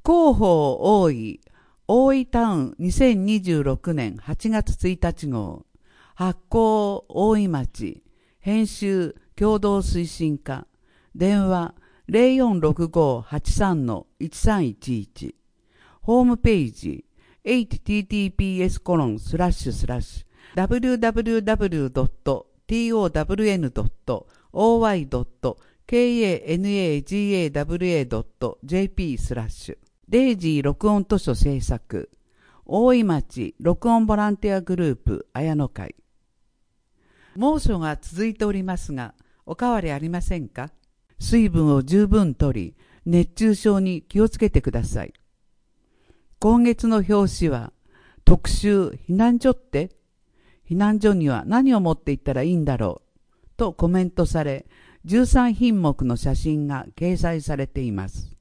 広報大井、大井タウン2026年8月1日号、発行大井町、編集共同推進課、電話046583-1311、ホームページ https://www.town.oy.kanagawa.jp/ デイジー録音図書制作、大井町録音ボランティアグループ綾野会。猛暑が続いておりますが、お変わりありませんか？水分を十分とり、熱中症に気をつけてください。今月の表紙は、特集避難所って避難所には何を持って行ったらいいんだろうとコメントされ、13品目の写真が掲載されています。